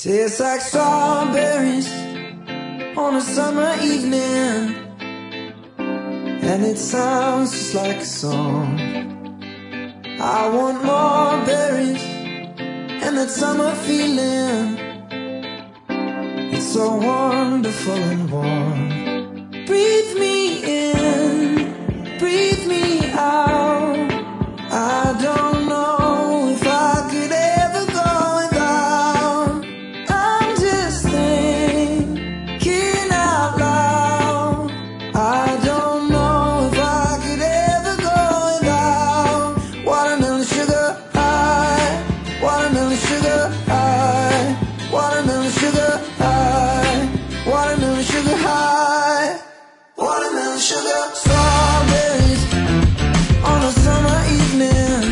Tastes like strawberries on a summer evening, and it sounds just like a song. I want more berries and that summer feeling. It's so wonderful and warm. Breathe me in, breathe me out. I don't know if I could ever go without. I'm just thinking out loud. I don't know if I could ever go without watermelon sugar high, watermelon sugar high, watermelon sugar high, watermelon sugar high, watermelon sugar. Strawberries on a summer evening,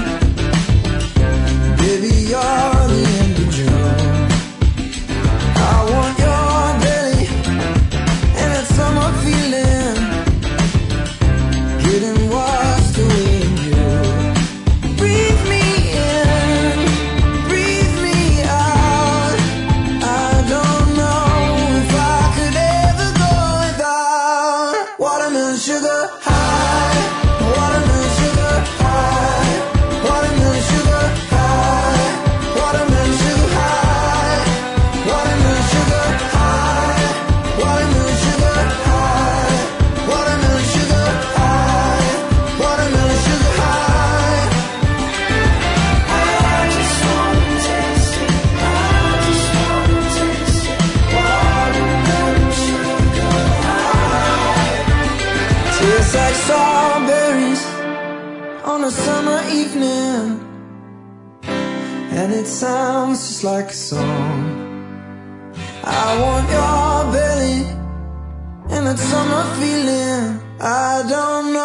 baby, you're the end of June. I want your belly and that summer feeling, getting washed away in you. Breathe me in, breathe me out. I don't know if I could ever go without watermelon sugar high, watermelon sugar high, watermelon sugar high, watermelon sugar high, watermelon sugar high, watermelon sugar high, watermelon sugar high, watermelon sugar high. I just wanna taste it, I just wanna taste it, watermelon sugar high. Tastes like strawberries on a summer evening, and it sounds just like a song. I want your belly and that summer feeling. I don't know